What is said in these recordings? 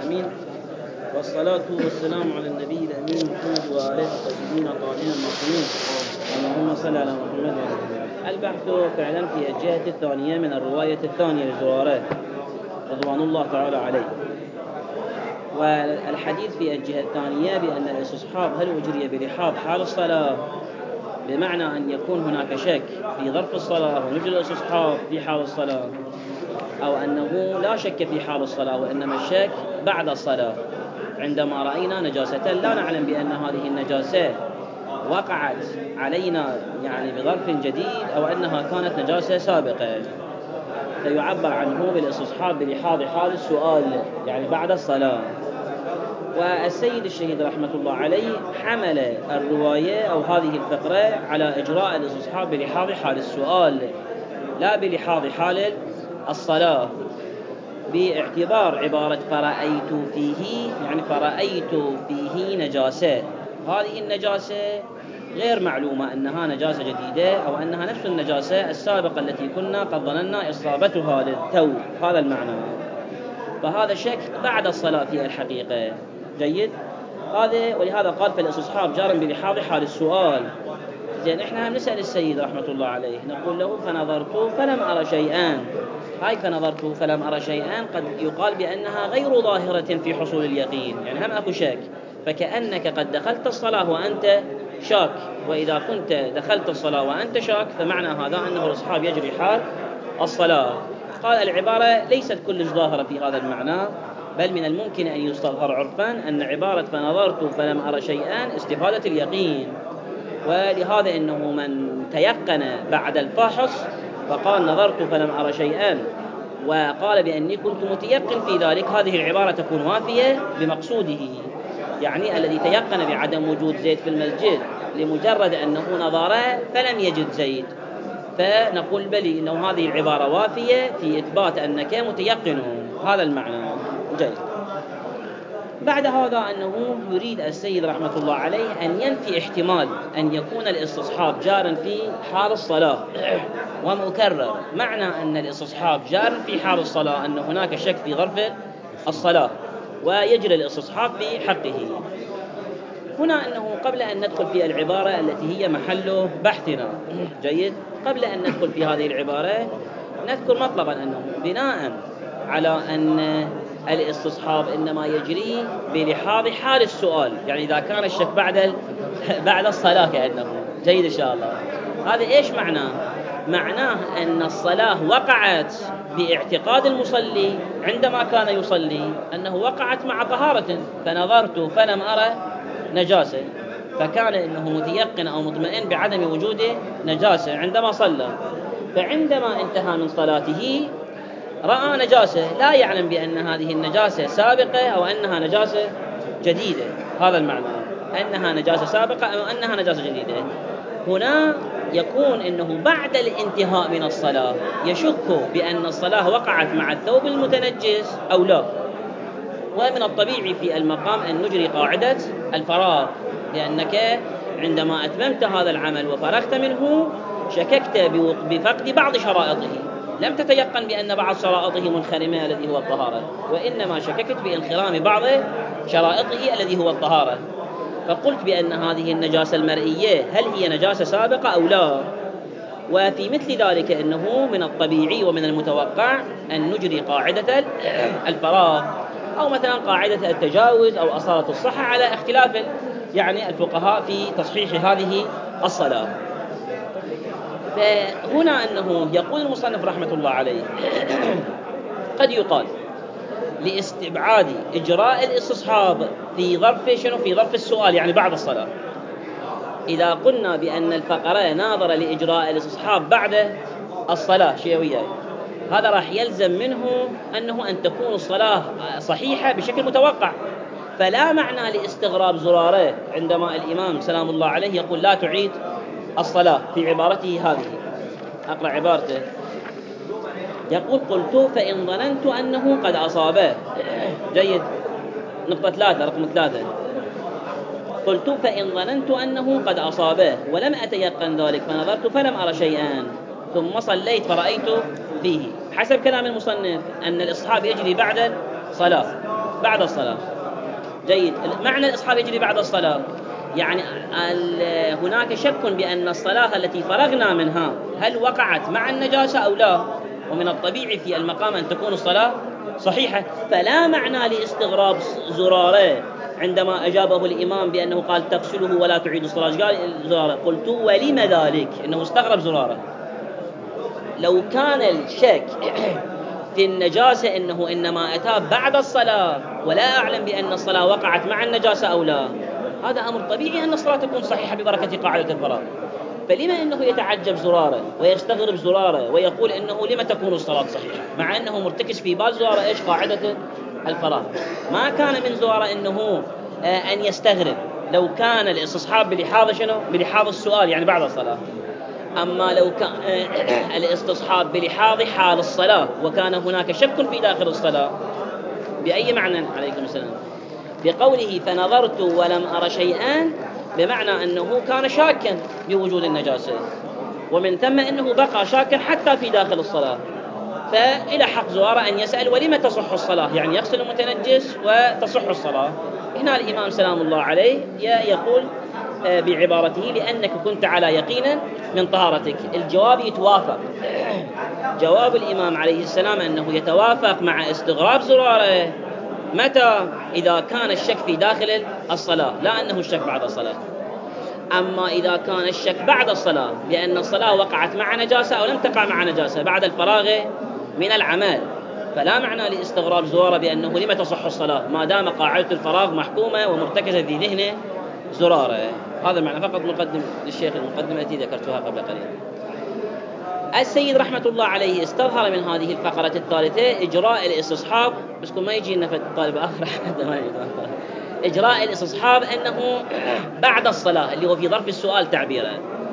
العالمين، والصلاة والسلام على النبي الأمين محمد وآله الطيبين الطاهرين المعصومين. اللهم صل على محمد. البحث فعلا في الجهة الثانية من الرواية الثانية لزرارة رضوان الله تعالى عليه، والحديث في الجهة الثانية بأن الاستصحاب هل أجري برحاب حال الصلاة، بمعنى أن يكون هناك شك في ظرف الصلاة ونجري الاستصحاب في حال الصلاة، أو أنه لا شك في حال الصلاة وإنما الشك بعد الصلاة عندما رأينا نجاسة لا نعلم بأن هذه النجاسة وقعت علينا يعني بظرف جديد أو أنها كانت نجاسة سابقة، فيعبر عنه بالاستصحاب بلحاظ حال السؤال يعني بعد الصلاة. والسيد الشهيد رحمة الله عليه حمل الرواية أو هذه الفقرة على إجراء الاستصحاب بلحاظ حال السؤال لا بلحاظ حال الصلاة، باعتبار عبارة فرأيت فيه، يعني فرأيت فيه نجاسة، هذه النجاسة غير معلومة أنها نجاسة جديدة أو أنها نفس النجاسة السابقة التي كنا قد ظننا إصابتها للتو، هذا المعنى. فهذا شك بعد الصلاة في الحقيقة. جيد، هذا ولهذا قال فالاستصحاب جار بلحاظ حال السؤال. زين، احنا نسأل السيد رحمة الله عليه نقول له فنظرت فلم أرى شيئا، هاي فنظرت فلم أرى شيئا قد يقال بأنها غير ظاهرة في حصول اليقين، يعني هم أكو شك، فكأنك قد دخلت الصلاة وأنت شاك، وإذا كنت دخلت الصلاة وأنت شاك فمعنى هذا أنه الاستصحاب يجري حال الصلاة. قال العبارة ليست كلش ظاهرة في هذا المعنى، بل من الممكن أن يستظهر عرفا أن عبارة فنظرت فلم أرى شيئا استفادة اليقين، ولهذا إنه من تيقن بعد الفحص فقال نظرت فلم أرى شيئا وقال بأني كنت متيقن في ذلك، هذه العبارة تكون وافية بمقصوده، يعني الذي تيقن بعدم وجود زيد في المسجد لمجرد أنه نظر فلم يجد زيد، فنقول بلي إنه هذه العبارة وافية في إثبات أنك متيقن، هذا المعنى. جيد، بعد هذا أنه يريد السيد رحمة الله عليه أن ينفي احتمال أن يكون الاستصحاب جارا في حال الصلاة ومكرر. معنى أن الاستصحاب جار في حال الصلاة أن هناك شك في ظرف الصلاة ويجري الاستصحاب في حقه. هنا أنه قبل أن ندخل في العبارة التي هي محل بحثنا، جيد، قبل أن ندخل في هذه العبارة نذكر مطلبا أنه بناء على أن الاستصحاب إنما يجري بلحاظ حال السؤال، يعني إذا كان الشك بعد الصلاة كأنه، جيد إن شاء الله. هذا إيش معناه؟ معناه أن الصلاة وقعت باعتقاد المصلي عندما كان يصلي أنه وقعت مع طهارة، فنظرت فلم أرى نجاسة، فكان إنه متيقن أو مطمئن بعدم وجود نجاسة عندما صلى، فعندما انتهى من صلاته رأى نجاسة لا يعلم بأن هذه النجاسة سابقة أو أنها نجاسة جديدة، هذا المعنى، أنها نجاسة سابقة أو أنها نجاسة جديدة. هنا يكون أنه بعد الانتهاء من الصلاة يشك بأن الصلاة وقعت مع الثوب المتنجس أو لا، ومن الطبيعي في المقام أن نجري قاعدة الفراغ، لأنك عندما أتممت هذا العمل وفرغت منه شككت بفقد بعض شرائطه، لم تتيقن بأن بعض شرائطه منخرمة الذي هو الطهارة، وإنما شككت بانخرام بعض شرائطه الذي هو الطهارة، فقلت بأن هذه النجاسة المرئية هل هي نجاسة سابقة أو لا. وفي مثل ذلك إنه من الطبيعي ومن المتوقع أن نجري قاعدة الفراغ، أو مثلا قاعدة التجاوز أو أصالة الصحة، على اختلاف يعني الفقهاء في تصحيح هذه الصلاة. فهنا أنه يقول المصنف رحمة الله عليه قد يقال لاستبعاد إجراء الاستصحاب في ظرف شنو؟ في ظرف السؤال، يعني بعد الصلاة. إذا قلنا بأن الفقرة ناظر لإجراء الاستصحاب بعد الصلاة شيوية، هذا راح يلزم منه أنه أن تكون الصلاة صحيحة بشكل متوقع، فلا معنى لاستغراب زرارة عندما الإمام سلام الله عليه يقول لا تعيد الصلاة في عبارته هذه. أقرأ عبارته، يقول قلت فإن ظننت أنه قد أصابه. جيد، نقطة 3 رقم 3، قلت فإن ظننت أنه قد أصابه ولم أتيقن ذلك فنظرت فلم أرى شيئا ثم صليت فرأيت فيه. حسب كلام المصنف أن الاستصحاب يجري بعد الصلاة، بعد الصلاة. جيد. معنى الإصحاب يجري بعد الصلاة يعني هناك شك بأن الصلاة التي فرغنا منها هل وقعت مع النجاسة أو لا، ومن الطبيعي في المقام أن تكون الصلاة صحيحة، فلا معنى لاستغراب زرارة عندما أجابه الإمام بأنه قال تغسله ولا تعيد الصلاة. قال زرارة قلت ولم ذلك، إنه استغرب زرارة. لو كان الشك في النجاسة إنه إنما أتى بعد الصلاة ولا أعلم بأن الصلاة وقعت مع النجاسة أو لا، هذا أمر طبيعي أن الصلاة تكون صحيحة ببركة قاعدة الفراغ. فلما إنه يتعجب زرارة ويستغرب زرارة ويقول إنه لما تكون الصلاة صحيحة مع أنه مرتكز في بال زرارة إيش قاعدة الفراغ؟ ما كان من زرارة إنه أن يستغرب لو كان الاستصحاب بلحاظ شنو؟ بلحاظ السؤال يعني بعد الصلاة. أما لو كان الاستصحاب بلحاظ حال الصلاة وكان هناك شك في داخل الصلاة، بأي معنى؟ عليكم السلام. بقوله فنظرت ولم أرى شيئا، بمعنى أنه كان شاكا بوجود النجاسة، ومن ثم أنه بقى شاكا حتى في داخل الصلاة، فإلى حق زوارة أن يسأل ولما تصح الصلاة، يعني يغسل المتنجس وتصح الصلاة. هنا الإمام سلام الله عليه يقول بعبارته لأنك كنت على يقين من طهارتك. الجواب يتوافق، جواب الإمام عليه السلام أنه يتوافق مع استغراب زرارة. متى؟ إذا كان الشك في داخل الصلاة، لا أنه الشك بعد الصلاة. أما إذا كان الشك بعد الصلاة بأن الصلاة وقعت مع نجاسة أو لم تقع مع نجاسة بعد الفراغ من العمل، فلا معنى لاستغراب زرارة بأنه لما تصح الصلاة ما دام قاعدة الفراغ محكومة ومرتكزة في ذهنه زرارة. هذا معنى فقط مقدم للشيخ المقدمة التي ذكرتها قبل قليل. السيد رحمة الله عليه استظهر من هذه الفقرة الثالثة إجراء الاستصحاب، بس ما يجي لنا في الطالب آخر إجراء الاستصحاب أنه بعد الصلاة اللي هو في ظرف السؤال تعبيرا،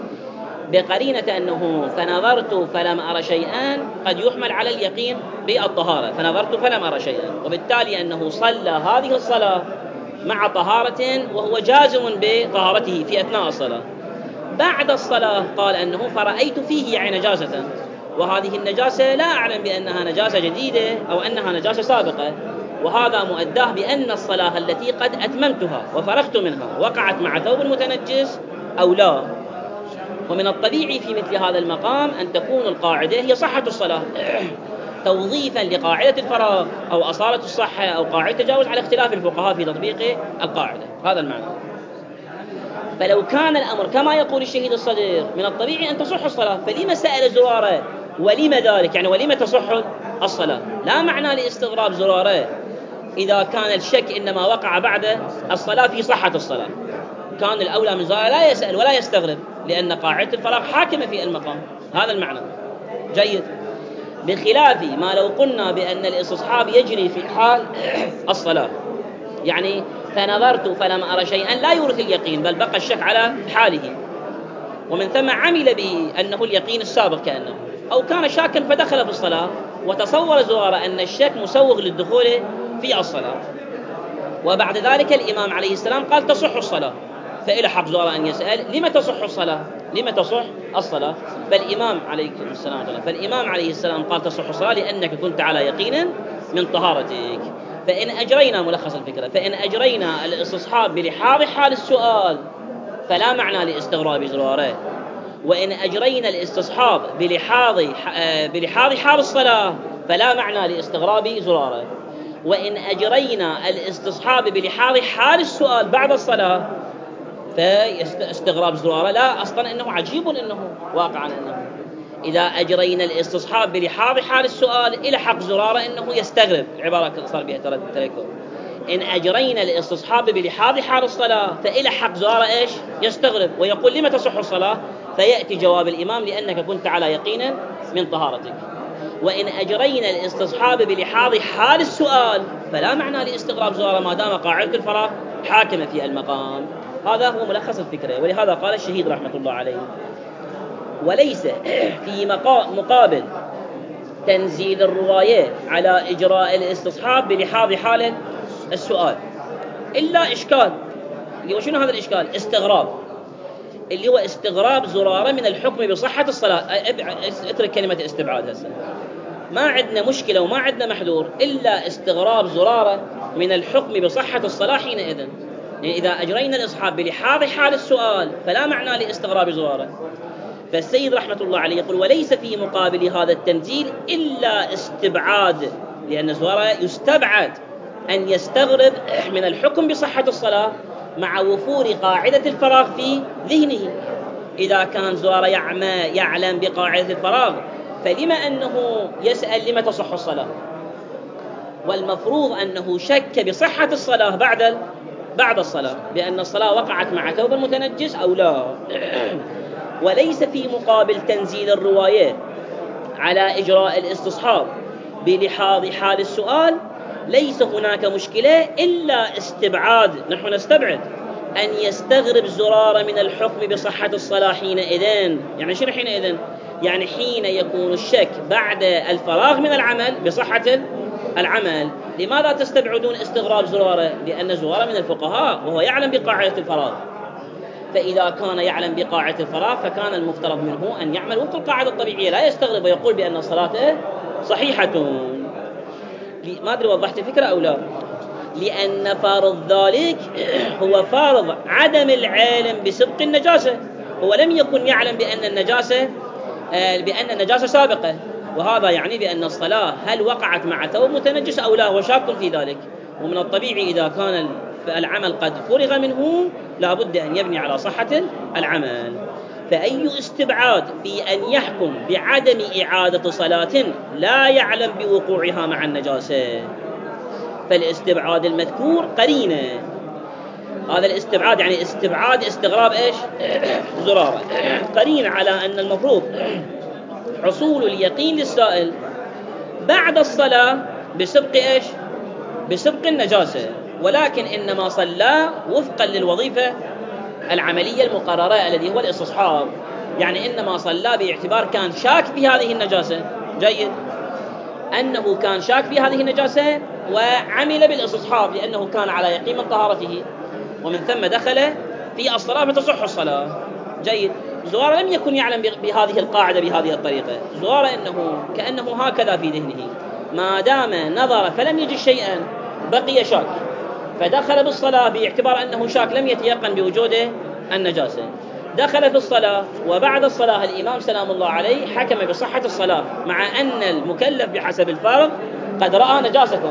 بقرينة أنه فنظرت فلم أرى شيئا قد يحمل على اليقين بالطهارة، فنظرت فلم أرى شيئا، وبالتالي أنه صلى هذه الصلاة مع طهارة وهو جازم بطهارته في أثناء الصلاة. بعد الصلاة قال أنه فرأيت فيه يعني نجاسة، وهذه النجاسة لا أعلم بأنها نجاسة جديدة أو أنها نجاسة سابقة، وهذا مؤداه بأن الصلاة التي قد أتممتها وفرغت منها وقعت مع ثوب المتنجس أو لا. ومن الطبيعي في مثل هذا المقام أن تكون القاعدة هي صحة الصلاة توظيفا لقاعدة الفراغ أو أصالة الصحة أو قاعدة تجاوز على اختلاف الفقهاء في تطبيق القاعدة. هذا المعنى. فلو كان الأمر كما يقول الشهيد الصديق من الطبيعي أن تصح الصلاة، فلما سأل زرارة ولما ذلك، يعني ولما تصح الصلاة؟ لا معنى لاستغراب زرارة إذا كان الشك إنما وقع بعد الصلاة في صحة الصلاة. كان الأولى من زرارة لا يسأل ولا يستغرب لأن قاعدة الفراغ حاكمة في المقام. هذا المعنى. جيد. بخلاف ما لو قلنا بأن الاستصحاب يجري في حال الصلاة، يعني فنظرت فلم أرى شيئا لا يورث اليقين بل بقى الشك على حاله، ومن ثم عمل بأنه اليقين السابق كأنه، أو كان شاكا فدخل في الصلاة وتصور زرارة أن الشك مسوغ للدخول في الصلاة، وبعد ذلك الإمام عليه السلام قال تصح الصلاة، فإلى حق زرارة أن يسأل لما تصح الصلاة؟ لما تصح الصلاة؟ فالإمام عليه السلام قال تصح الصلاة لأنك كنت على يقين من طهارتك. فإن أجرينا ملخص الفكرة، فإن أجرينا الاستصحاب بلحاظ حال السؤال فلا معنى لاستغراب زراره، وإن أجرينا الاستصحاب بلحاظ حال الصلاة فلا معنى لاستغراب زراره، وإن أجرينا الاستصحاب بلحاظ حال السؤال بعد الصلاة فاستغراب زراره لا، أصلا إنه عجيب إنه واقعا إنه إذا أجرينا الاستصحاب بلحاظ حال السؤال إلى حق زرارة إنه يستغرب، العبارة صار بها تركب. إن أجرينا الاستصحاب بلحاظ حال الصلاة فإلى حق زرارة إيش؟ يستغرب ويقول لما تصح الصلاة؟ فيأتي جواب الإمام لأنك كنت على يقين من طهارتك. وإن أجرينا الاستصحاب بلحاظ حال السؤال فلا معنى لاستغراب زرارة ما دام قاعدة الفراغ حاكمة في المقام. هذا هو ملخص الفكرة، ولهذا قال الشهيد رحمة الله عليه وليس في مقابل تنزيل الرواية على إجراء الاستصحاب بلحاظ حال السؤال إلا إشكال، اللي هو شنو هذا الإشكال؟ استغراب، اللي هو استغراب زرارة من الحكم بصحة الصلاة. اترك كلمة استبعاد هسه، ما عندنا مشكلة وما عندنا محذور إلا استغراب زرارة من الحكم بصحة الصلاة حينئذ. يعني إذا أجرينا الإصحاب بلحاظ حال السؤال فلا معنى لاستغراب زرارة. فالسيد رحمة الله عليه يقول وليس في مقابل هذا التنزيل إلا استبعاد، لأن زرارة يستبعد أن يستغرب من الحكم بصحة الصلاة مع وفور قاعدة الفراغ في ذهنه. إذا كان زرارة يعلم بقاعدة الفراغ فلما أنه يسأل لما تصح الصلاة، والمفروض أنه شك بصحة الصلاة بعد الصلاة، بأن الصلاة وقعت مع ثوب المتنجس أو لا. وليس في مقابل تنزيل الرواية على إجراء الاستصحاب بلحاظ حال السؤال ليس هناك مشكلة إلا استبعاد، نحن نستبعد أن يستغرب زرارة من الحكم بصحة الصلاة حينئذ. يعني شنو حينئذ؟ يعني حين يكون الشك بعد الفراغ من العمل بصحة العمل. لماذا تستبعدون استغراب زرارة؟ لأن زرارة من الفقهاء وهو يعلم بقاعدة الفراغ، فإذا كان يعلم بقاعدة الفراغ فكان المفترض منه أن يعمل وفق القاعدة الطبيعية، لا يستغرب ويقول بأن صلاته صحيحة. ما أدري وضحت الفكرة أو لا؟ لأن فارض ذلك هو فارض عدم العلم بسبق النجاسة. هو لم يكن يعلم بأن النجاسة سابقة، وهذا يعني بأن الصلاة هل وقعت مع ثوب متنجس أو لا، وشاك في ذلك. ومن الطبيعي إذا كان العمل قد فرغ منه لا بد أن يبني على صحة العمل. فأي استبعاد في أن يحكم بعدم إعادة صلاة لا يعلم بوقوعها مع النجاسة؟ فالاستبعاد المذكور قرينة. هذا الاستبعاد يعني استغراب إيش؟ زرارة. قرينة على أن المفروض حصول اليقين للسائل بعد الصلاة بسبق إيش؟ بسبق النجاسة، ولكن إنما صلى وفقا للوظيفة العملية المقررة الذي هو الاستصحاب. يعني إنما صلى باعتبار كان شاك في هذه النجاسة. جيد، أنه كان شاك في هذه النجاسة وعمل بالاستصحاب لأنه كان على يقين من طهارته، ومن ثم دخل في الصلاة فتصح الصلاة. جيد. زرارة لم يكن يعلم بهذه القاعدة بهذه الطريقة. زرارة كأنه هكذا في ذهنه، ما دام نظر فلم يجد شيئا بقي شاك، فدخل بالصلاة باعتبار أنه شاك لم يتيقن بوجود النجاسة. دخل في الصلاة وبعد الصلاة الإمام سلام الله عليه حكم بصحة الصلاة، مع أن المكلف بحسب الفرض قد رأى نجاسته.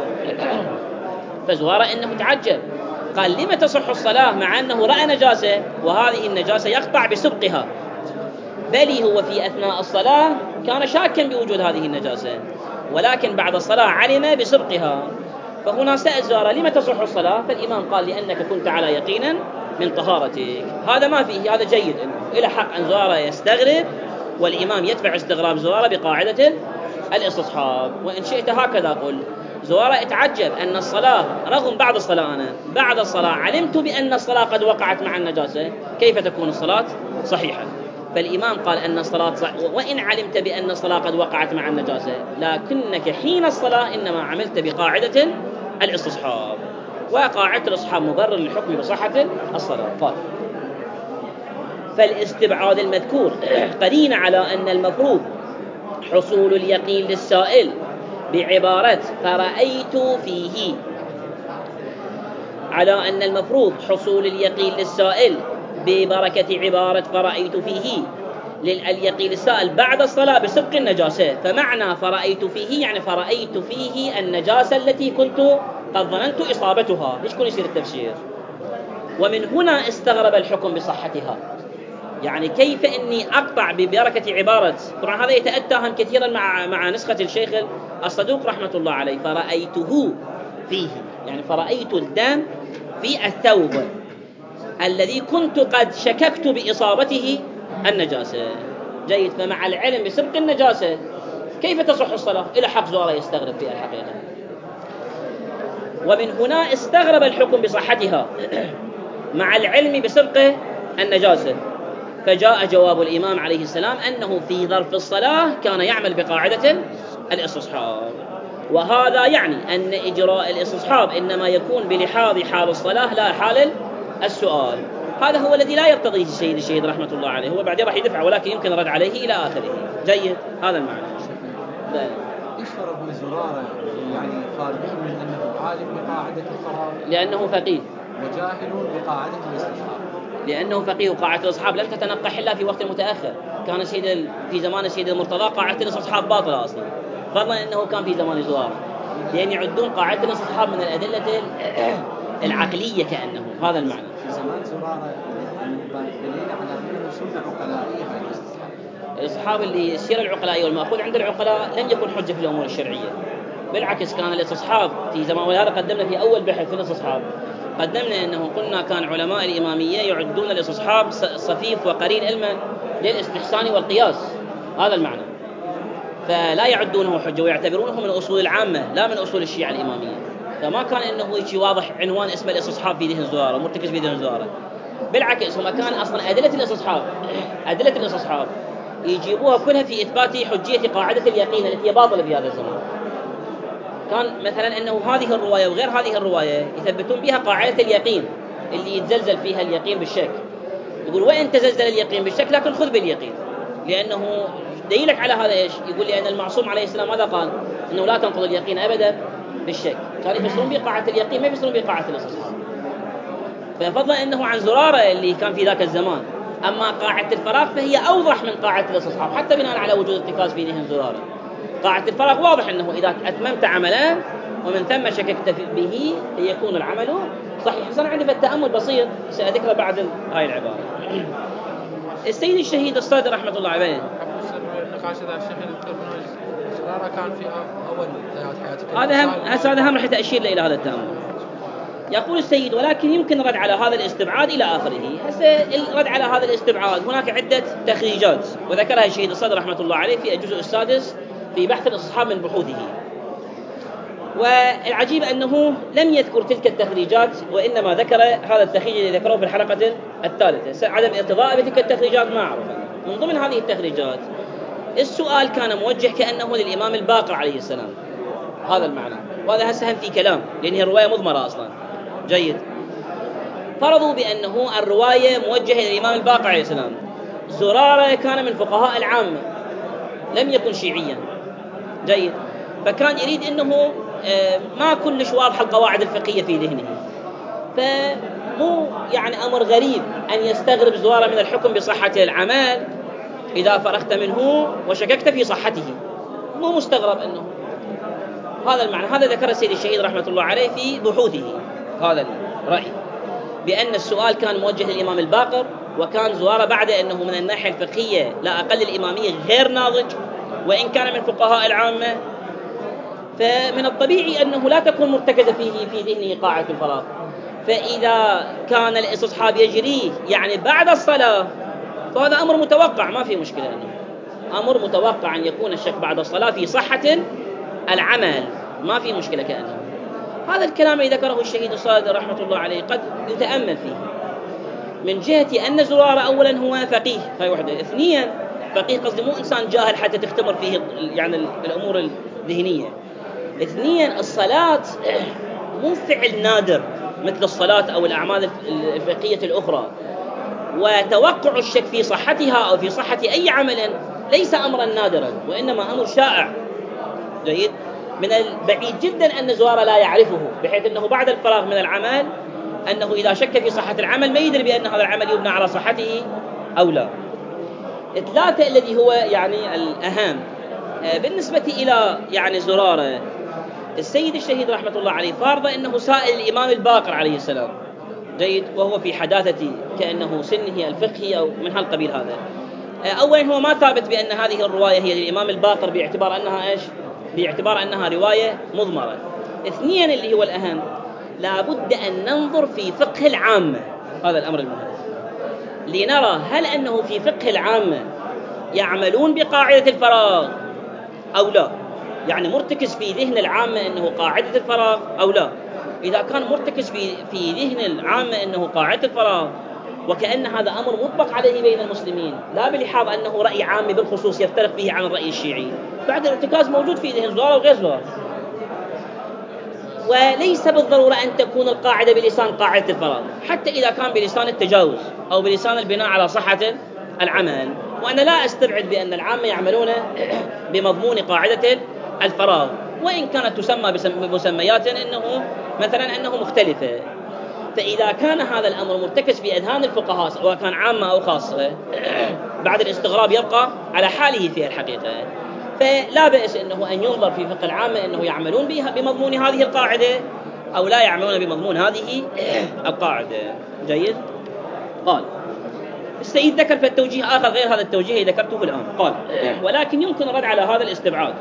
فزوارة إنه تعجب، قال لما تصح الصلاة مع أنه رأى نجاسة وهذه النجاسة يقطع بسبقها، بل هو في أثناء الصلاة كان شاكا بوجود هذه النجاسة، ولكن بعد الصلاة علم بسبقها. فهنا سأل زوارة لما تصح الصلاة؟ فالإمام قال لأنك كنت على يقين من طهارتك. هذا ما فيه، هذا جيد، إلى حق أن زوارة يستغرب والإمام يتبع استغراب زوارة بقاعدة الاستصحاب. وإن شئت هكذا قل زوارة اتعجب أن الصلاة رغم بعد الصلاة، أنا بعد الصلاة علمت بأن الصلاة قد وقعت مع النجاسة، كيف تكون الصلاة صحيحة؟ فالإمام قال أن الصلاة وإن علمت بأن الصلاة قد وقعت مع النجاسة لكنك حين الصلاة إنما عملت بقاعدة الاستصحاب، وقاعدة الاستصحاب مبرر للحكم بصحة الصلاة. قال فالاستبعاد المذكور قرين على أن المفروض حصول اليقين للسائل بعبارة فرأيت فيه، على أن المفروض حصول اليقين للسائل ببركة عبارة فرأيت فيه لليقين للسائل بعد الصلاة بسبق النجاسة. فمعنى فرأيت فيه يعني فرأيت فيه النجاسة التي كنت قد ظننت إصابتها. ليش كون يصير التفسير؟ ومن هنا استغرب الحكم بصحتها. يعني كيف إني أقطع ببركة عبارة، طبعا هذا يتأتهم كثيرا مع نسخة الشيخ الصدوق رحمة الله عليه، فرأيته فيه يعني فرأيت الدم في الثوب الذي كنت قد شككت بإصابته النجاسة. جيد. فمع العلم بسبق النجاسة كيف تصح الصلاة؟ إلى حق زوارة يستغرب في الحقيقة. ومن هنا استغرب الحكم بصحتها مع العلم بسبق النجاسة. فجاء جواب الإمام عليه السلام أنه في ظرف الصلاة كان يعمل بقاعدة الاستصحاب، وهذا يعني أن إجراء الاستصحاب إنما يكون بلحاظ حال الصلاة لا حال السؤال. هذا هو الذي لا يرتضيه الشهيد رحمة الله عليه. هو بعدين راح يدفع ولكن يمكن رد عليه إلى آخره. جيد. هذا المعنى. ايش فرق بين زرارة يعني خارجين من أنه عالم بقاعدة الفراغ لأنه فقيه، وجاهل بقاعدة الاستصحاب. لأنه فقيه. وقاعدة الأصحاب لم تتنقح إلا في وقت متأخر. كان في زمان السيد المرتضى قاعدة الاستصحاب باطلة أصلا، فضلا أنه كان في زمان زرارة، لأن يعدون قاعدة الاستصحاب من الأدلة العقلية كأنه هذا المعنى. في زمان زرارة دليل على أنه سنة عقلائية في الاستصحاب. الاستصحاب اللي السيرة العقلائية والمأخوذ عند العقلاء لم يكن حجة في الأمور الشرعية، بالعكس كان الاستصحاب في زمان. ولهذا قدمنا في أول بحث في الاستصحاب قدمنا أنه قلنا كان علماء الإمامية يعدون الاستصحاب صفيف وقرين علما للاستحسان والقياس، هذا المعنى، فلا يعدونه حجة ويعتبرونه من الأصول العامة لا من أصول الشيعة الإمامية. فما كان أنه يجي واضح عنوان اسمه الاستصحاب في ذهن زرارة مرتكز في ذهن زرارة، بالعكس هم كان أصلا أدلة الاستصحاب يجيبوها كلها في إثبات حجية قاعدة اليقين التي هي باطلة في هذا الزمان. كان مثلا أنه هذه الرواية وغير هذه الرواية يثبتون بها قاعدة اليقين اللي يتزلزل فيها اليقين بالشك. يقول وإن تزلزل اليقين بالشك لكن خذ باليقين، لأنه دليلك على هذا إيش؟ يقول لأن المعصوم عليه السلام ماذا قال؟ أنه لا تنقض اليقين أبدا بالشك. كان يفسرون بقاعدة اليقين ما يفسرون بقاعدة الاستصحاب. ففضلا أنه عن زرارة اللي كان في ذاك الزمان. أما قاعدة الفراغ فهي أوضح من قاعدة الاستصحاب حتى بناء على وجود اتكاز في ذهن زرارة. قاعدة الفراغ واضح أنه إذا أتممت عملا ومن ثم شككت به يكون العمل صحيح. أنا عندي التأمل بسيط سأذكره بعد هاي العبارة. السيد الشهيد الصادق رحمة الله عليه النقاش هذا الشيخ زرارة كان في أول حياته، هذا هم راح تأشير إلى هذا التأمل. يقول السيد ولكن يمكن الرد على هذا الاستبعاد إلى آخره. هسه الرد على هذا الاستبعاد هناك عدة تخريجات وذكرها الشهيد الصادق رحمة الله عليه في الجزء السادس في بحث الاستصحاب من بحوثه. والعجيب أنه لم يذكر تلك التخريجات وإنما ذكر هذا التخريج الذي ذكره في الحلقة الثالثة. عدم ارتضاء بتلك التخريجات ما أعرف. من ضمن هذه التخريجات السؤال كان موجه كأنه للإمام الباقر عليه السلام، هذا المعنى. وهذا هسه في كلام لأن هي الرواية مضمرة أصلا. جيد. فرضوا بأنه الرواية موجهة للإمام الباقر عليه السلام. زرارة كان من فقهاء العامة لم يكن شيعيا. جيد. فكان يريد أنه ما كلش واضح القواعد الفقهية في ذهنه، فمو يعني أمر غريب أن يستغرب زرارة من الحكم بصحة العمل إذا فرغت منه وشككت في صحته. مو مستغرب أنه هذا المعنى. هذا ذكر السيد الشهيد رحمة الله عليه في بحوثه هذا الرأي بأن السؤال كان موجه للإمام الباقر، وكان زرارة بعد أنه من الناحية الفقهية لا أقل الإمامية غير ناضج وإن كان من فقهاء العامة، فمن الطبيعي أنه لا تكون مرتكزة فيه في ذهنه قاعدة الفراغ. فإذا كان الاستصحاب يجري يعني بعد الصلاة فهذا أمر متوقع، ما في مشكلة. أمر متوقع أن يكون الشك بعد الصلاة في صحة العمل، ما في مشكلة كأنه. هذا الكلام الذي ذكره الشهيد الصادق رحمة الله عليه قد يتأمل فيه من جهة أن زرارة أولا هو فقيه، هاي واحدة. اثنيا فقيه قصدي مو إنسان جاهل حتى تختمر فيه يعني الأمور الذهنية. اثنيا الصلاة مو فعل نادر مثل الصلاة أو الأعمال الفقهية الأخرى، وتوقع الشك في صحتها أو في صحة أي عمل ليس أمرا نادرا وإنما أمر شائع. جيد. من البعيد جدا أن زرارة لا يعرفه، بحيث أنه بعد الفراغ من العمل أنه إذا شك في صحة العمل ما يدري بأن هذا العمل يبنى على صحته أو لا. ثلاثة الذي هو يعني الأهم بالنسبة إلى يعني زرارة، السيد الشهيد رحمة الله عليه فارض أنه سائل الإمام الباقر عليه السلام. جيد. وهو في حداثة كأنه سنه الفقهي أو من هالقبيل هذا. أولا هو ما ثابت بأن هذه الرواية هي للإمام الباقر باعتبار أنها إيش؟ باعتبار أنها رواية مضمرة. اثنيا اللي هو الأهم لابد أن ننظر في فقه العامة، هذا الأمر المهم، لنرى هل أنه في فقه العامة يعملون بقاعدة الفراغ أو لا، يعني مرتكز في ذهن العامة أنه قاعدة الفراغ أو لا. إذا كان مرتكز في ذهن العامة أنه قاعدة الفراغ وكأن هذا أمر مطبق عليه بين المسلمين لا بلحاظ أنه رأي عام بالخصوص يفترق فيه عن الرأي الشيعي، بعد الارتكاز موجود في ذهن زرارة وغير زرارة. وليس بالضرورة أن تكون القاعدة بلسان قاعدة الفراغ حتى إذا كان بلسان التجاوز أو بلسان البناء على صحة العمل. وأنا لا أستبعد بأن العامة يعملون بمضمون قاعدة الفراغ، وإن كانت تسمى بمسميات إنه مثلا أنه مختلفة. فإذا كان هذا الأمر مرتكز في أذهان الفقهاء سواء كان عامة أو خاصة بعد الاستغراب يبقى على حاله في الحقيقة. فلا بأس أنه أن ينظر في فقه العامة أنه يعملون بها بمضمون هذه القاعدة أو لا يعملون بمضمون هذه القاعدة. جيد. قال السيد ذكر في التوجيه آخر غير هذا التوجيه الذي ذكرته الآن. قال ولكن يمكن الرد على هذا الاستبعاد.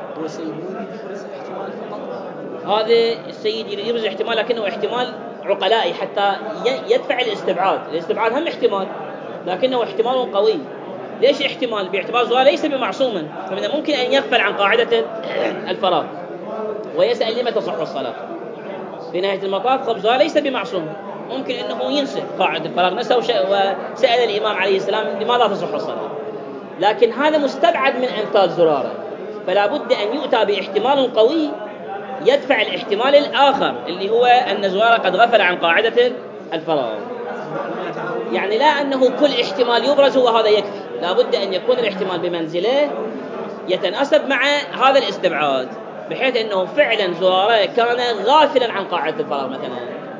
هذا السيد يبرز احتمال لكنه احتمال عقلائي حتى يدفع الاستبعاد هم احتمال لكنه احتمال قوي. ليش احتمال؟ باعتبار زوال ليس بمعصوما، فمن الممكن أن يغفل عن قاعدة الفراغ ويسأل لما تصح الصلاة. في نهاية المطاف زوال ليس بمعصوم، ممكن أنه ينسى قاعدة الفراغ نسى وسأل الإمام عليه السلام لماذا تصح الصلاة. لكن هذا مستبعد من أمثال زرارة، فلا بد أن يؤتى باحتمال قوي يدفع الاحتمال الآخر اللي هو أن زرارة قد غفل عن قاعدة الفراغ. يعني لا أنه كل احتمال يبرز وهذا يكفي، لا بد أن يكون الاحتمال بمنزله يتناسب مع هذا الاستبعاد، بحيث أنه فعلا زرارة كان غافلا عن قاعدة الفراغ مثلا.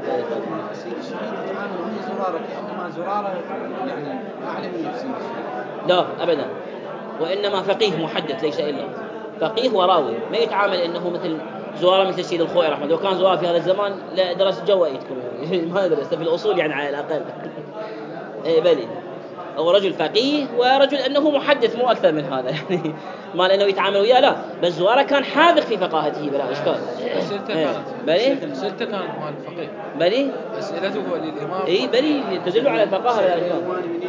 لا أبدا، وإنما فقيه محدث ليس إلا فقيه وراوي، ما يتعامل إنه مثل زوارة مثل السيد الخوئي رحمه الله. لو كان زوار في هذا الزمان لا درس جوائدكم ما درس في الأصول يعني على الأقل بلي هو رجل فقيه ورجل أنه محدث مو أكثر من هذا يعني ما لأنه يتعامل وياه لا، بس زوارة كان حاذق في فقاهته بلا إشكال. بلي سيرته كانت مال فقيه بلي أسئلته للإمام بلي تدل على الفقاهة بلا إشكال.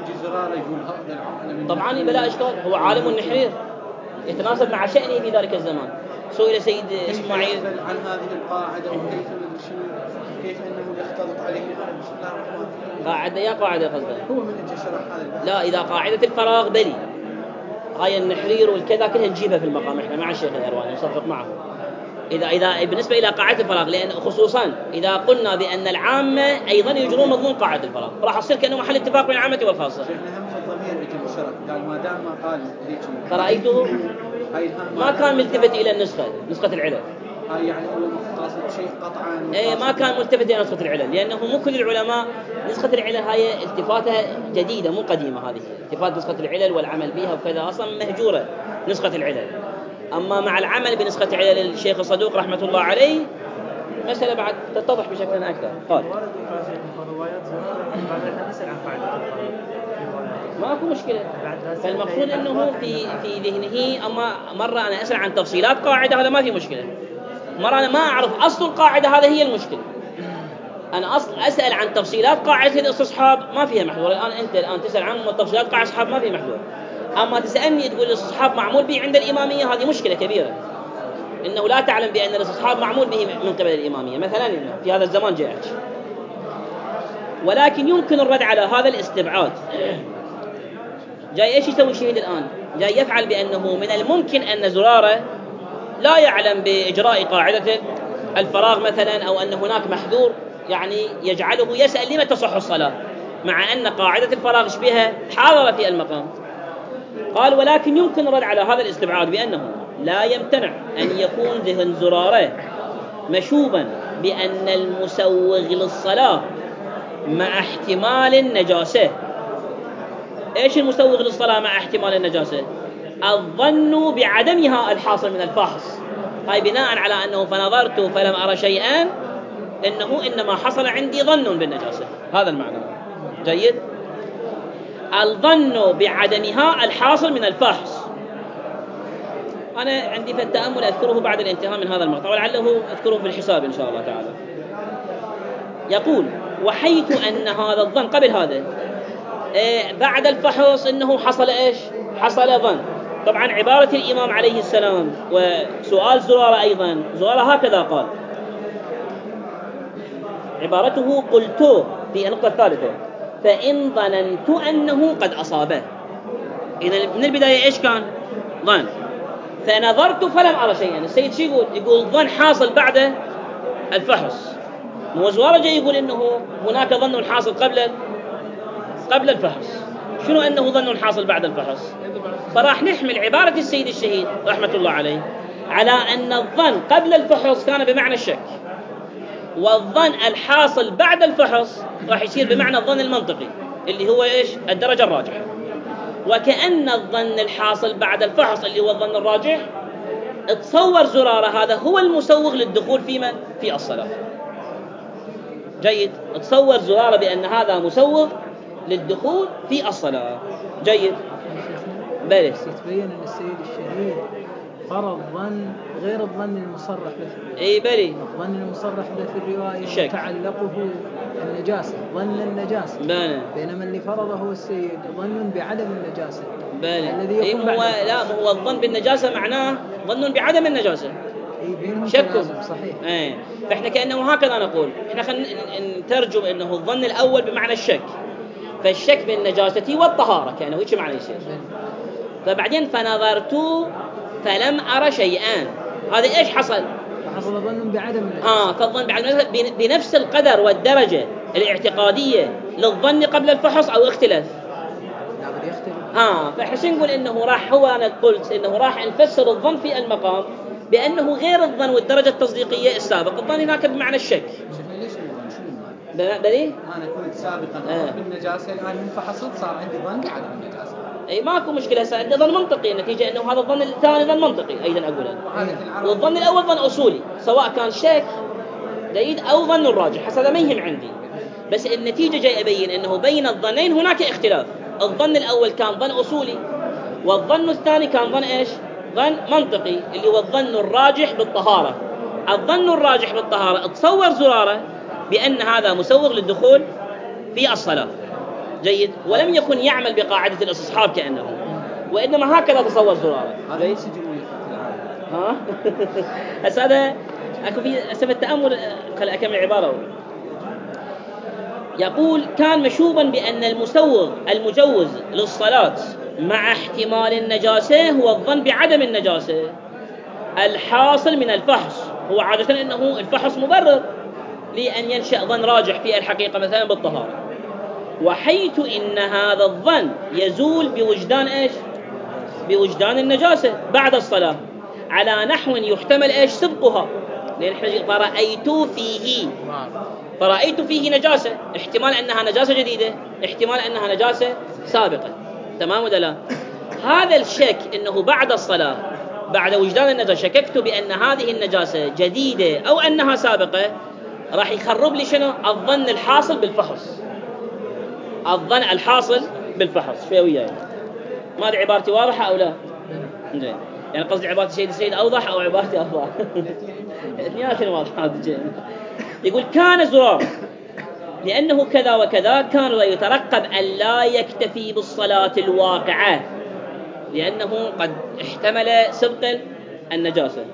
طبعا بلا إشكال هو عالم النحرير يتناسب مع شأنه في ذلك الزمان. سئل سيد إسماعيل عن هذه القاعدة وكيف أنه يختلط عليه قاعدة يا قاعدة قصده هو من أجل شرح هذا. لا إذا قاعدة الفراغ بلي هاي النحرير والكذا كلها نجيبها في المقام إحنا مع الشيخ الأرواني نصفق معه. إذا بالنسبة إلى قاعدة الفراغ، لأن خصوصا إذا قلنا بأن العامة أيضا يجرون مضمون قاعدة الفراغ راح يصير كأنه محل اتفاق بين العامة والخاصة. شيخنا هم في الضمير يجي مشترك قال ما دام ما قال فرأيته ما كان ملتفت إلى نسخة العلل. هاي يعني هو قاصد شيء قطعا. ما كان ملتفت إلى نسخة العلل، لأنه مو كل العلماء نسخة العلل هاي التفاتها جديدة مو قديمة. هذه التفات نسخة العلل والعمل بها وكذا أصلا مهجورة نسخة العلل. أما مع العمل بنسخة علل الشيخ الصدوق رحمة الله عليه مسألة بعد تتضح بشكل أكثر. قال ماكو مشكلة، فالمقصود أنه في ذهنه أما مرة أنا أسأل عن تفصيلات قاعدة هذا ما في مشكلة، مرة أنا ما أعرف أصل القاعدة هذا هي المشكلة. أنا أسأل عن تفصيلات قاعدة الاستصحاب ما فيها محذور. أنت الآن تسأل عن تفصيلات قاعدة الاستصحاب ما فيها محذور. أما تسألني تقول الاستصحاب معمول به عند الإمامية هذه مشكلة كبيرة، إنه لا تعلم بأن الاستصحاب معمول به من قبل الإمامية مثلا في هذا الزمان جاءت. ولكن يمكن الرد على هذا الاستبعاد. جاي إيش يسوي الشهيد الآن؟ جاي يفعل بأنه من الممكن أن زرارة لا يعلم بإجراء قاعدة الفراغ مثلا أو أن هناك محذور يعني يجعله يسأل لما تصح الصلاة مع أن قاعدة الفراغ شبيهة حاضرة في المقام. قال ولكن يمكن الرد على هذا الاستبعاد بأنه لا يمتنع أن يكون ذهن زرارة مشوبا بأن المسوغ للصلاة مع احتمال النجاسة. إيش المسوغ للصلاة مع احتمال النجاسة؟ الظن بعدمها الحاصل من الفحص. هاي بناء على أنه فنظرت فلم أرى شيئا إنه إنما حصل عندي ظن بالنجاسة. هذا المعنى. جيد. الظن بعدمها الحاصل من الفحص. أنا عندي في التأمل أذكره بعد الانتهاء من هذا المقطع ولعله أذكره في الحساب إن شاء الله تعالى. يقول وحيث أن هذا الظن قبل هذا بعد الفحص إنه حصل إيش؟ حصل ظن. طبعا عبارة الإمام عليه السلام وسؤال زرارة أيضا زرارة هكذا قال عبارته قلت في النقطة الثالثة فإن ظننت أنه قد أصابه. إذا من البداية إيش كان؟ ظن. فنظرت فلم أرى شيئا. السيد شو يقول ظن حاصل بعد الفحص. موزوارة جاي يقول إنه هناك ظن حاصل قبل الفحص. شنو أنه ظن حاصل بعد الفحص؟ فراح نحمل عبارة السيد الشهيد رحمة الله عليه على أن الظن قبل الفحص كان بمعنى الشك، والظن الحاصل بعد الفحص راح يصير بمعنى الظن المنطقي اللي هو إيش؟ الدرجة الراجحة. وكأن الظن الحاصل بعد الفحص اللي هو الظن الراجح، تصور زرارة هذا هو المسوغ للدخول في من؟ في الصلاة. جيد. تصور زرارة بأن هذا مسوغ للدخول في الصلاة. جيد. بلى يتبين أن السيد الشهيد فرض ظن غير الظن المصرح به. اي بلي. الظن المصرح به في الرواية الشك. تعلقه النجاسة، ظن النجاسة. بلى. بينما اللي فرضه السيد ظن بعدم النجاسة. بلى. الذي يكون هو الظن بالنجاسة معناه ظن بعدم النجاسة. شك. صحيح. فاحنا كأنه هكذا نقول، احنا خلينا نترجم انه الظن الاول بمعنى الشك، فالشك بالنجاسة والطهارة كأنه هيك معنى يصير. فبعدين فنظرت فلم أرى شيئا، هذا إيش حصل؟ حصل ظن بعدم النجاسة. فالظن بعدم النجاسة بنفس القدر والدرجة الاعتقادية للظن قبل الفحص أو اختلاف. لا بدي يختلف. فحسين نقول إنه راح، هو أنا قلت إنه راح نفسر الظن في المقام بأنه غير الظن والدرجة التصديقية السابقة. الظن هناك بمعنى الشك. بلي؟ أنا كنت سابقا بالنجاسة، الآن من فحصت صار عندي ظن بعدم النجاسة. اي ماكو مشكله، هسه عندي ظن منطقي، النتيجه انه هذا الظن الثاني ظن منطقي ايضا اقوله، والظن الاول ظن اصولي سواء كان شك جيد او ظن راجح، هذا ما يهم عندي، بس النتيجه جاي ابين انه بين الظنين هناك اختلاف. الظن الاول كان ظن اصولي، والظن الثاني كان ظن ايش؟ ظن منطقي اللي هو الظن الراجح بالطهاره. الظن الراجح بالطهاره تصور زراره بان هذا مسوغ للدخول في الصلاه. جيد. ولم يكن يعمل بقاعدة الاستصحاب كأنه، وإنما هكذا تصور زرارة. جيد. هذا أكو في أسف التأمل. خل أكمل العبارة. يقول كان مشوبا بأن المسوغ المجوز للصلاة مع احتمال النجاسة هو الظن بعدم النجاسة الحاصل من الفحص. هو عادة أنه الفحص مبرر لأن ينشأ ظن راجح في الحقيقة مثلا بالطهارة، وحيث إن هذا الظن يزول بوجدان إيش؟ بوجدان النجاسة بعد الصلاة على نحو يحتمل إيش؟ سبقها، لأن فرأيت فيه نجاسة، احتمال أنها نجاسة جديدة، احتمال أنها نجاسة سابقة. تمام ولا لا؟ هذا الشك إنه بعد الصلاة بعد وجدان النجاسة شككت بأن هذه النجاسة جديدة أو أنها سابقة، راح يخرب لي شنو؟ الظن الحاصل بالفحص. الظن الحاصل بالفحص. شوي وياي، ما ادري عبارتي واضحة أو لا؟ زين. يعني قصدي عبارة السيد أوضح أو عبارتي أوضح؟ يا أخي واضحة. يقول كان زرار لأنه كذا وكذا كان يترقب أن لا يكتفي بالصلاة الواقعة لأنه قد احتمل سبق النجاسة.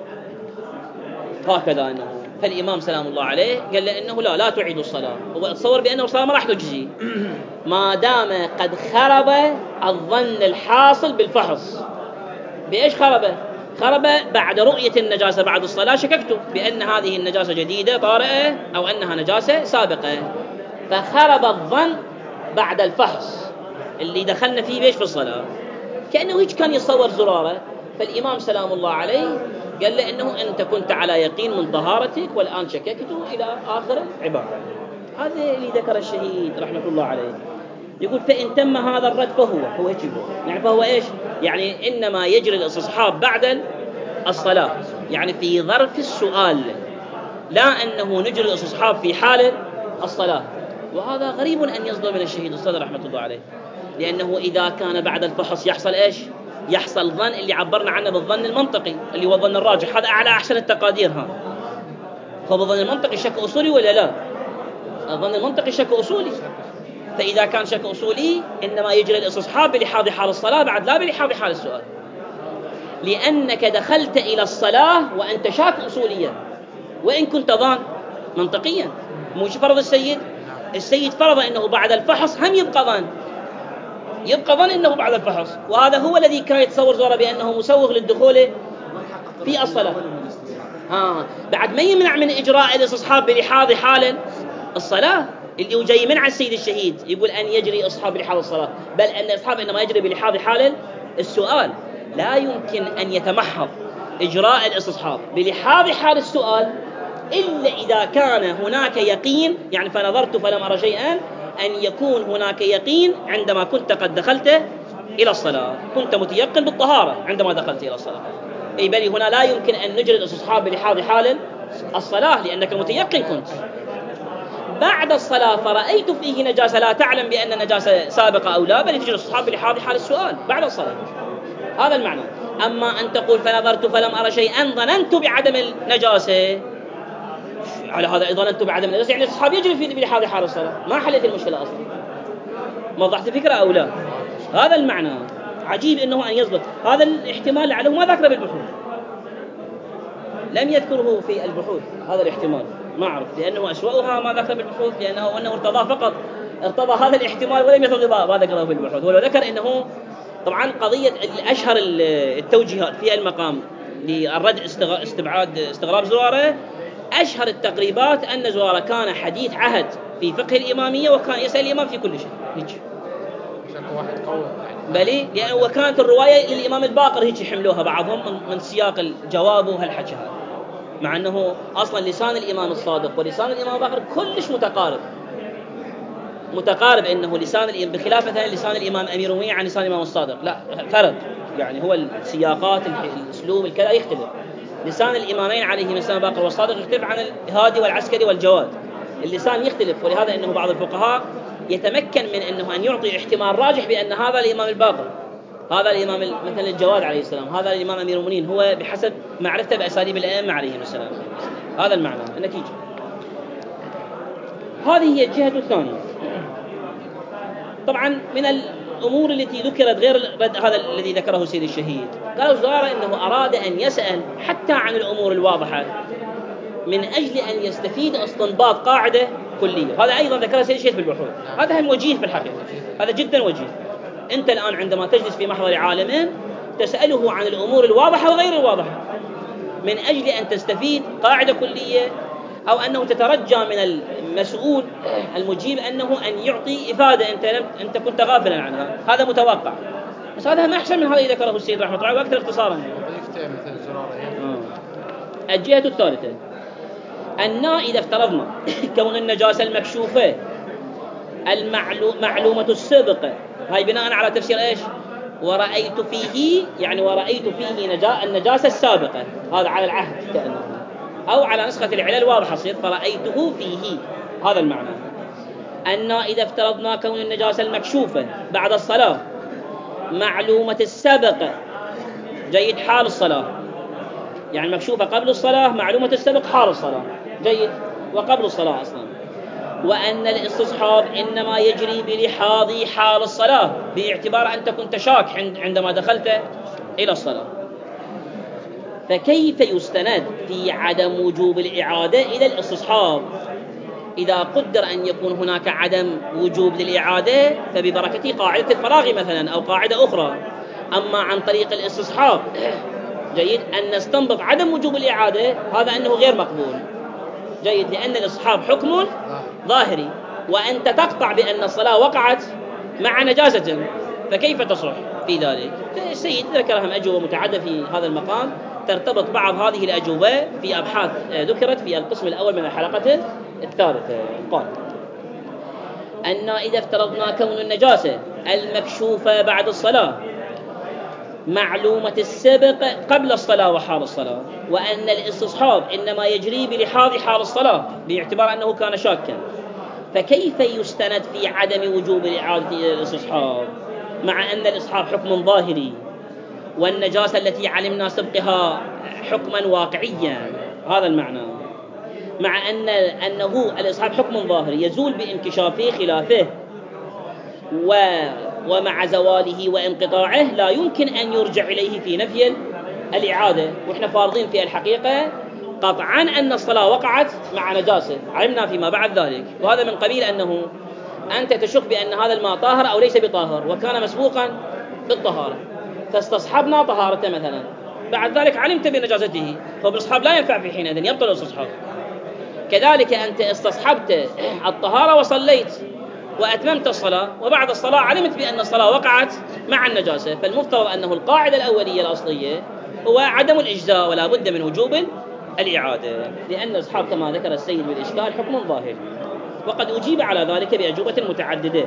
هكذا أنه فالإمام سلام الله عليه قال له إنه لا تعيد الصلاة. هو اتصور بأنه الصلاة ما راح تجزي ما دام قد خرب الظن الحاصل بالفحص. بإيش خرب بعد رؤية النجاسة بعد الصلاة شككت بأن هذه النجاسة جديدة طارئة أو أنها نجاسة سابقة، فخرب الظن بعد الفحص اللي دخلنا فيه بإيش في الصلاة. كأنه هيك كان يتصور زرارة. فالإمام سلام الله عليه قال له إنه أنت كنت على يقين من طهارتك والآن شككت إلى آخر العبارة. هذا اللي ذكر الشهيد رحمة الله عليه. يقول فإن تم هذا الرد فهو هيك يقول يعني فهو إيش؟ يعني إنما يجري الاستصحاب بعد الصلاة، يعني في ظرف السؤال، لا أنه نجري الاستصحاب في حال الصلاة. وهذا غريب أن يصدر من الشهيد الصدر رحمة الله عليه، لأنه إذا كان بعد الفحص يحصل إيش؟ يحصل ظن اللي عبرنا عنه بالظن المنطقي اللي هو الظن الراجح. هذا أعلى أحسن التقادير. فالظن المنطقي شك أصولي ولا لا؟ الظن المنطقي شك أصولي. فإذا كان شك أصولي إنما يجري الاستصحاب بلحاظ حال الصلاة بعد لا بلحاظ حال السؤال، لأنك دخلت إلى الصلاة وأنت شاك أصوليا وإن كنت ظان منطقيا. مش فرض السيد فرض أنه بعد الفحص هم يبقى ظن أنه بعد الفحص، وهذا هو الذي كان يتصور زورا بأنه مسوغ للدخول في الصلاة. بعد ما يمنع من إجراء الاستصحاب بلحاظ حال الصلاة اللي هو جاي منع السيد الشهيد يقول أن يجري إصحاب بلحاظ الصلاة، بل أن الإصحاب إنما يجري بلحاظ حال السؤال. لا يمكن أن يتمحض إجراء الاستصحاب بلحاظ حال السؤال إلا إذا كان هناك يقين، يعني فنظرت فلم أرى شيئا، أن يكون هناك يقين عندما كنت قد دخلت إلى الصلاة، كنت متيقن بالطهارة عندما دخلت إلى الصلاة. أي بل هنا لا يمكن أن نجري الاستصحاب بلحاظ حال الصلاة لأنك متيقن كنت. بعد الصلاة فرأيت فيه نجاسة لا تعلم بأن النجاسة سابقة أو لا، بل تجري الاستصحاب بلحاظ حال السؤال بعد الصلاة. هذا المعنى. أما أن تقول فنظرت فلم أرى شيئا ظننت بعدم النجاسة، على هذا ظننت بعدم النجاسة يعني الاستصحاب يجري في بلحاظ حال الصلاة، ما حلت المشكلة أصلا. وضحت الفكرة أو لا؟ هذا المعنى. عجيب أنه أن يضبط هذا الاحتمال، لعله ما ذكر بالبحوث، لم يذكره في البحوث هذا الاحتمال، ما أعرف، لأنه أسوأها ما ذكر بالبحوث، لأنه ارتضى فقط، ارتضى هذا الاحتمال ولم يرتضى ما ذكره في البحوث. ولو ذكر أنه طبعا قضية أشهر التوجيهات في المقام للرد استغراب زرارة، أشهر التقريبات أن زرارة كان حديث عهد في فقه الإمامية وكان يسأل الإمام في كل شيء هيك. واحد قوي بلي يعني وكانت الرواية للإمام الباقر هيك يحملوها بعضهم من سياق الجواب وهالحكي هذا، مع أنه أصلا لسان الإمام الصادق ولسان الإمام الباقر كلش متقارب أنه لسان بخلاف مثلا لسان الإمام أمير المؤمنين عن لسان الإمام الصادق، لا فرق، يعني هو السياقات الأسلوب الكذا يختلف. لسان الإمامين عليهم السلام الباقر والصادق يختلف عن الهادي والعسكري والجواد، اللسان يختلف. ولهذا أنه بعض الفقهاء يتمكن من أنه أن يعطي احتمال راجح بأن هذا الإمام الباقر، هذا الإمام مثلا الجواد عليه السلام، هذا الإمام أمير المؤمنين، هو بحسب معرفته بأساليب الأئمة عليهم السلام. هذا المعنى النتيجة. هذه هي الجهة الثانية. طبعا من الأمور التي ذكرت غير هذا الذي ذكره سيد الشهيد، قال زرارة إنه أراد أن يسأل حتى عن الأمور الواضحة من أجل أن يستفيد استنباط قاعدة كلية. هذا أيضا ذكره سيد الشهيد في البحوث، هذا هم وجيه في الحقيقة، هذا جدا وجيه. أنت الآن عندما تجلس في محضر عالم تسأله عن الأمور الواضحة وغير الواضحة من أجل أن تستفيد قاعدة كلية، أو أنه تترجى من المسؤول المجيب أنه أن يعطي إفادة أنت كنت غافلا عنها، هذا متوقع. بس هذا ما أحسن من هذا إذا ذكره السيد رحمه الله وأكثر اختصارا. الجهة الثالثة أن إذا افترضنا كون النجاسة المكشوفة معلومة السابقة، هاي بناء على تفسير إيش؟ ورأيت فيه، يعني ورأيت فيه النجاسة السابقة، هذا على العهد كأنه، أو على نسخة العلل واضحة صير فرأيته فيه، هذا المعنى. أن إذا افترضنا كون النجاسة المكشوفة بعد الصلاة معلومة السابقة، جيد، حال الصلاة، يعني مكشوفة قبل الصلاة معلومة السابق حال الصلاة، جيد، وقبل الصلاة أصلا. وأن الاستصحاب إنما يجري بلحاظ حال الصلاة باعتبار أنت كنت شاك عندما دخلت إلى الصلاة. فكيف يستند في عدم وجوب الإعادة إلى الاستصحاب إذا قدر أن يكون هناك عدم وجوب للإعادة فببركة قاعدة الفراغ مثلا أو قاعدة أخرى؟ أما عن طريق الاستصحاب، جيد، أن نستنبط عدم وجوب الإعادة، هذا أنه غير مقبول، جيد، لأن الاستصحاب حكم ظاهري، وأنت تقطع بأن الصلاة وقعت مع نجاسة، فكيف تصح في ذلك؟ السيد ذكرها أجوبة متعددة في هذا المقام، ترتبط بعض هذه الأجوبة في أبحاث ذكرت في القسم الأول من الحلقة الثالثة. قال أن إذا افترضنا كون النجاسة المكشوفة بعد الصلاة معلومة السابق قبل الصلاة وحال الصلاة، وأن الاستصحاب إنما يجري بلحاظ حال الصلاة باعتبار أنه كان شاكا، فكيف يستند في عدم وجوب الإعادة إلى الاستصحاب مع أن الاستصحاب حكم ظاهري والنجاسة التي علمنا سبقها حكما واقعيا؟ هذا المعنى. مع أنه الاستصحاب حكم ظاهري يزول بانكشافه خلافه، ومع زواله وانقطاعه لا يمكن أن يرجع إليه في نفي الإعادة. وإحنا فارضين في الحقيقة قطعا أن الصلاة وقعت مع نجاسة، علمنا فيما بعد ذلك، وهذا من قبيل أنه أنت تشك بأن هذا الماء طاهر أو ليس بطاهر وكان مسبوقا بالطهارة، فاستصحبنا طهارته مثلا، بعد ذلك علمت بنجاسته، فبالاستصحاب لا ينفع في حينئذ، يبطل الاستصحاب. كذلك أنت استصحبت الطهارة وصليت وأتممت الصلاة، وبعد الصلاة علمت بأن الصلاة وقعت مع النجاسة، فالمفترض أنه القاعدة الأولية الأصلية هو عدم الإجزاء ولا بد من وجوب الإعادة، لأن الأصحاب كما ذكر السيد بالإشكال حكم ظاهر، وقد أجيب على ذلك بأجوبة متعددة.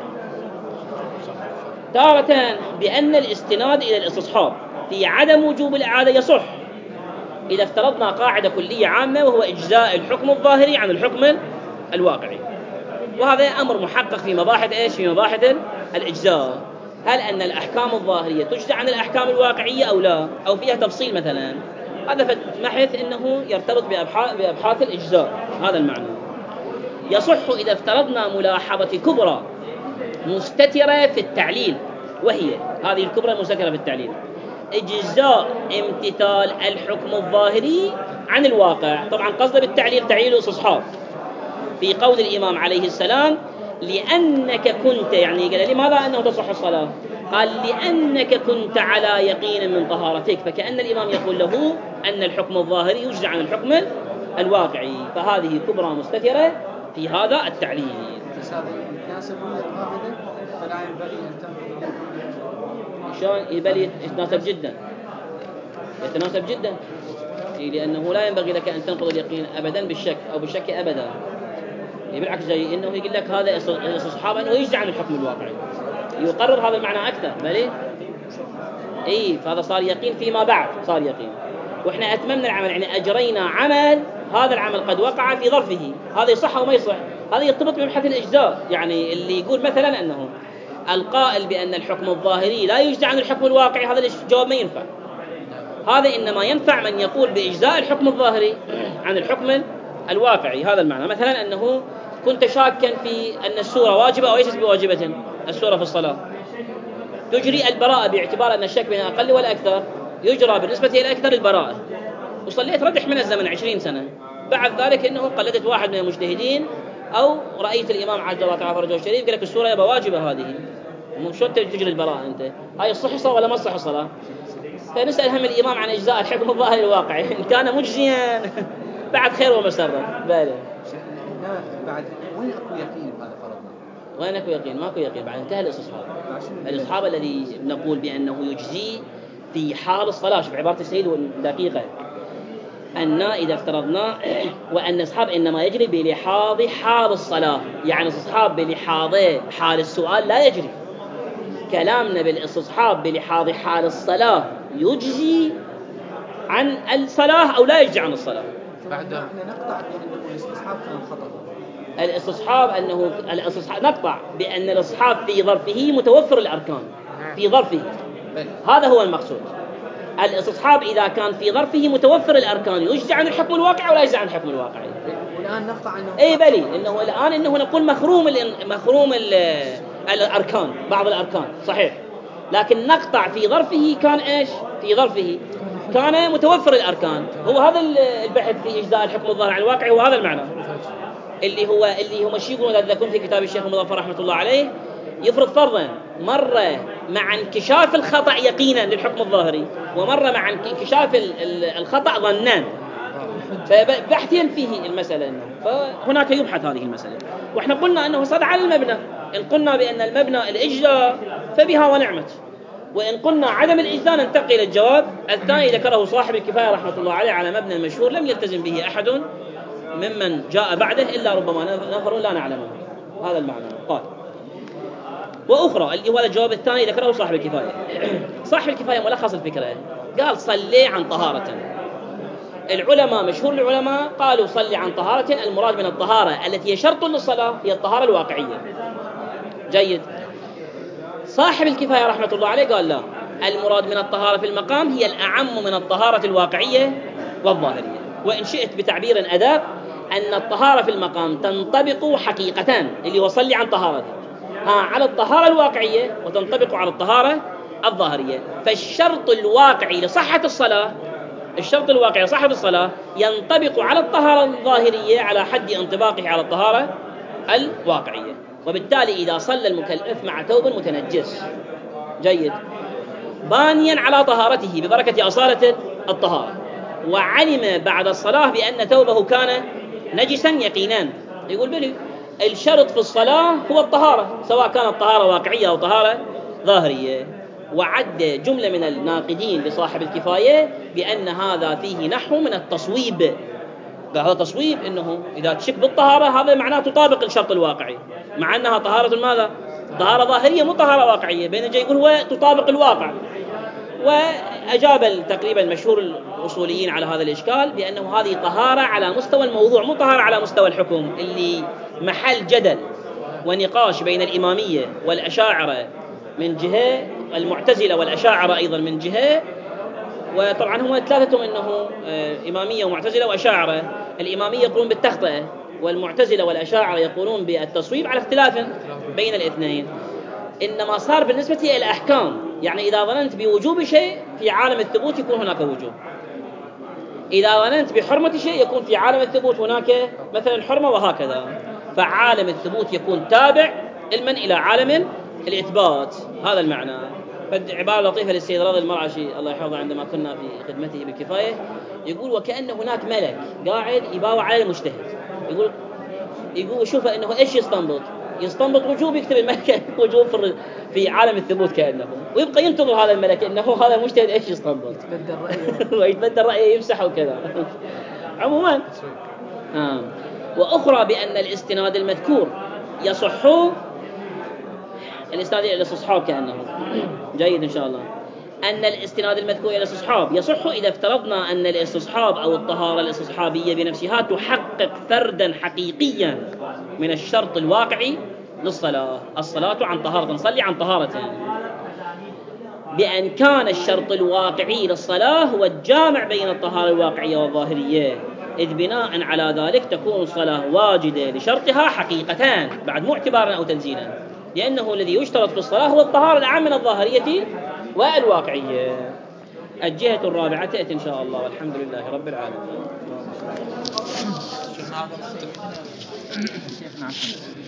تارة بأن الاستناد إلى الاستصحاب في عدم وجوب الإعادة يصح إذا افترضنا قاعدة كلية عامة، وهو إجزاء الحكم الظاهري عن الحكم الواقعي، وهذا أمر محقق في مباحث إيش؟ في مباحث الإجزاء. هل أن الأحكام الظاهرية تجزى عن الأحكام الواقعية أو لا، أو فيها تفصيل مثلا؟ هذا بحث أنه يرتبط بأبحاث الإجزاء، هذا المعنى. يصح إذا افترضنا ملاحظة كبرى مستترة في التعليل، وهي هذه الكبرى المستترة في التعليل إجزاء امتثال الحكم الظاهري عن الواقع. طبعا قصده بالتعليل تعليل الاستصحاب في قول الإمام عليه السلام: لأنك كنت، يعني قال لماذا أنه تصح الصلاة؟ قال: لأنك كنت على يقين من طهارتك. فكأن الإمام يقول له أن الحكم الظاهري يجزى عن الحكم الواقعي، فهذه كبرى مستترة في هذا التعليل. يناسبون القاعدة فلا ينبغي أن تنقض. شلون يبالي؟ يتناسب جدا، يتناسب جدا، لأنه لا ينبغي لك أن تنقض اليقين أبدا بالشك أو بالشك أبدا. بالعكس جاي إنه يقول لك هذا استصحاب أنه يجزى عن الحكم الواقعي، يقرر هذا المعنى أكثر. بلي فهذا صار يقين فيما بعد، صار يقين، وإحنا أتممنا العمل، يعني أجرينا عمل، هذا العمل قد وقع في ظرفه، هذا يصح وما يصح. هذا يرتبط بمبحث الإجزاء. يعني اللي يقول مثلا أنه القائل بأن الحكم الظاهري لا يجزى عن الحكم الواقعي، هذا الجواب ما ينفع. هذا إنما ينفع من يقول بإجزاء الحكم الظاهري عن الحكم الواقعي. هذا المعنى. مثلا أنه كنت شاكا في أن السورة واجبة أو ليست بواجبة. السورة في الصلاة تجري البراءة باعتبار أن الشك بين أقل ولا أكثر، يجرى بالنسبة إلى الأكثر البراءة. وصليت ردح من الزمن 20 سنة، بعد ذلك إنه قلدت واحد من المجتهدين أو رأيت الإمام عز الله تعالى فرجه الشريف قال لك السورة يبقى واجبة، هذه شلون تجري البراءة أنت؟ هاي الصح الصلاة ولا ما الصح الصلاة؟ فنسأل هم الإمام عن إجزاء الحكم الظاهري الواقعي، إن كان مجزيا بعد خير ومسرة. بالي بعد وين أكو يقين بهذا فرضنا؟ وين أكو يقين؟ ماكو يقين، بعد انتهى الاستصحاب. الاستصحاب الذي نقول بأنه يجزي في حال الصلاة. شوف عبارة السيد دقيقة، أن إذا افترضنا وأن الاستصحاب إنما يجري بلحاظ حال الصلاة، يعني الاستصحاب بلحاظ حال السؤال لا يجري. كلامنا بالاستصحاب بلحاظ حال الصلاة يجزي عن الصلاة أو لا يجزي عن الصلاة. بعد احنا نقطع بأنه الاستصحاب كان خطأ. الاستصحاب أنه نقطع بأن الاستصحاب في ظرفه متوفر الأركان في ظرفه، هذا هو المقصود. الاستصحاب إذا كان في ظرفه متوفر الأركان يجزي عن الحكم الواقعي ولا يجزي عن الحكم الواقعي. والآن نقطع أنه بلي إنه الآن إنه نقول مخروم الأركان، بعض الأركان صحيح، لكن نقطع في ظرفه كان إيش؟ في ظرفه كان متوفر الأركان. هو هذا البحث في إجزاء الحكم الظاهر عن الواقع، وهذا المعنى اللي هو مشي يقولون إذا كنت في كتاب الشيخ مظفر رحمة الله عليه يفرض فرضا مرة مع انكشاف الخطأ يقينا للحكم الظاهري، ومرة مع انكشاف الخطأ ظنان، فبحثيا فيه المسألة إنه فهناك يبحث هذه المسألة. وإحنا قلنا أنه صد على المبنى، إن قلنا بأن المبنى الإجزاء فبها ونعمت، وإن قلنا عدم الإجزاء ننتقل إلى الجواب الثاني ذكره صاحب الكفاية رحمة الله عليه على مبنى مشهور لم يلتزم به أحد ممن جاء بعده إلا ربما نفر لا نعلمه. هذا المعنى. قال وأخرى اللي هو الجواب الثاني ذكره صاحب الكفاية. صاحب الكفاية ملخص الفكرة، قال صلي عن طهارة. العلماء مشهور العلماء قالوا صلي عن طهارة، المراد من الطهارة التي هي شرط للصلاة هي الطهارة الواقعية. جيد. صاحب الكفاية رحمة الله عليه قال لا، المراد من الطهارة في المقام هي الأعم من الطهارة الواقعية والظاهرية. وإن شئت بتعبير أداق أن الطهارة في المقام تنطبق حقيقتان اللي هو صلي عن طهارة على الطهارة الواقعية وتنطبق على الطهارة الظاهرية. فالشرط الواقعي لصحة الصلاة، الشرط الواقعي لصحة الصلاة ينطبق على الطهارة الظاهرية على حد انطباقه على الطهارة الواقعية. وبالتالي إذا صلى المكلف مع ثوب متنجس جيد بانيا على طهارته ببركة أصالة الطهارة، وعلم بعد الصلاة بأن ثوبه كان نجسا يقينا، يقول بلي الشرط في الصلاة هو الطهارة، سواء كانت طهارة واقعية أو طهارة ظاهرية. وعد جملة من الناقدين لصاحب الكفاية بأن هذا فيه نحو من التصويب. هذا تصويب، إنه إذا تشك بالطهارة هذا معناه تطابق الشرط الواقعي، مع أنها طهارة ماذا؟ طهارة ظاهرية مو طهارة واقعية، بين جاي يقول هو تطابق الواقع. وأجاب تقريبا مشهور الأصوليين على هذا الإشكال بأنه هذه طهارة على مستوى الموضوع، مو طهارة على مستوى الحكم، اللي محل جدل ونقاش بين الإمامية والأشاعرة من جهة، المعتزلة والأشاعرة أيضا من جهة. وطبعا هم ثلاثتهم إنه إمامية ومعتزلة وأشاعرة. الإمامية يقولون بالتخطئة، والمعتزلة والأشاعرة يقولون بالتصويب، على اختلاف بين الاثنين. إنما صار بالنسبة إلى الأحكام، يعني إذا ظننت بوجوب شيء في عالم الثبوت يكون هناك وجوب، إذا ظننت بحرمة شيء يكون في عالم الثبوت هناك مثلا حرمة، وهكذا. فعالم الثبوت يكون تابع علما إلى عالم الإثبات، هذا المعنى. عبارة لطيفة للسيد راضي المرعشي الله يحفظه عندما كنا في خدمته بالكفاية، يقول وكأن هناك ملك قاعد يباوع على المجتهد، يقول شوف إنه إيش يستنبط وجوب، يكتب الملك وجوب في عالم الثبوت كأنه، ويبقى ينتظر هذا الملك إنه هذا المجتهد إيش يستنبط ويتبدل رأيه يمسح وكذا. عموما وأخرى بأن الاستناد المذكور يصح، الاستناد إلى الاستصحاب كأنه جيد إن شاء الله، أن الاستناد المذكور إلى الاستصحاب يصح إذا افترضنا أن الاستصحاب أو الطهارة الاستصحابية بنفسها تحقق فردا حقيقيا من الشرط الواقعي للصلاة. الصلاة عن طهارة، نصلي عن طهارة، بأن كان الشرط الواقعي للصلاة هو الجامع بين الطهارة الواقعية والظاهرية، إذ بناء على ذلك تكون الصلاة واجدة لشرطها حقيقتان بعد مو اعتبارا أو تنزيلا، لأنه الذي يشترط في الصلاة هو الطهارة العام من الظاهرية والواقعية. الجهة الرابعة تأتي إن شاء الله، والحمد لله رب العالمين.